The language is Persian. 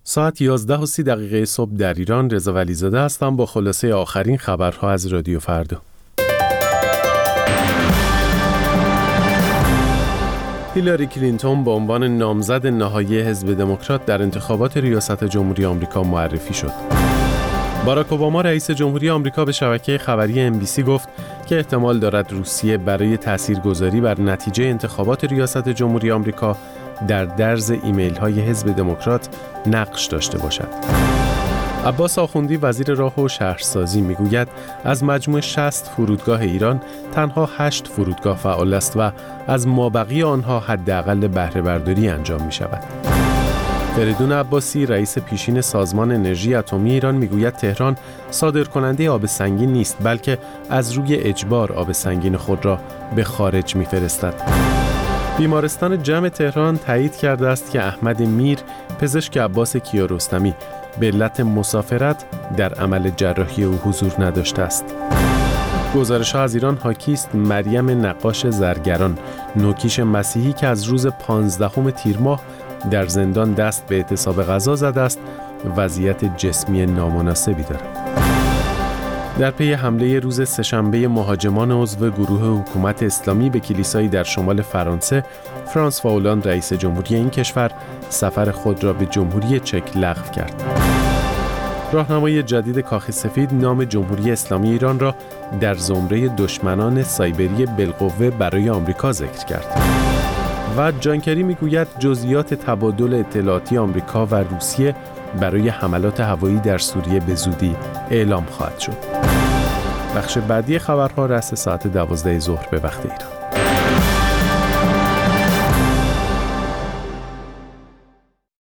ساعت 11:30 صبح در ایران. رضا ولیزاده هستم با خلاصه آخرین خبرها از رادیو فردا. هیلاری کلینتون به عنوان نامزد نهایی حزب دموکرات در انتخابات ریاست جمهوری آمریکا معرفی شد. باراک اوباما رئیس جمهوری آمریکا به شبکه خبری NBC گفت که احتمال دارد روسیه برای تاثیرگذاری بر نتیجه انتخابات ریاست جمهوری آمریکا در درز ایمیل‌های حزب دموکرات نقش داشته باشد. عباس آخوندی وزیر راه و شهرسازی میگوید از مجموع 60 فرودگاه ایران تنها 8 فرودگاه فعال است و از مابقی آنها حداقل بهره برداری انجام می شود. فریدون عباسی رئیس پیشین سازمان انرژی اتمی ایران میگوید تهران صادرکننده آب سنگین نیست، بلکه از روی اجبار آب سنگین خود را به خارج می‌فرستد. بیمارستان جمع تهران تایید کرده است که احمد میر پزشک عباس کیارستمی به علت مسافرت در عمل جراحی او حضور نداشته است. گزارش‌ها از ایران حاکی است مریم نقاش زرگران، نوکیش مسیحی که از روز 15 تیر ماه در زندان دست به اعتصاب غذا زده است، وضعیت جسمی نامناسبی دارد. در پی حمله روز سه‌شنبه مهاجمان عضو گروه حکومت اسلامی به کلیسایی در شمال فرانسه، فرانسوا هولند رئیس جمهوری این کشور سفر خود را به جمهوری چک لغو کرد. راهنمای جدید کاخ سفید نام جمهوری اسلامی ایران را در زمره دشمنان سایبری بالقوه برای آمریکا ذکر کرد. و جان کری میگوید جزئیات تبادل اطلاعاتی آمریکا و روسیه برای حملات هوایی در سوریه به زودی اعلام خواهد شد. بخش بعدی خبرها رأس ساعت 12 ظهر به وقت ایران.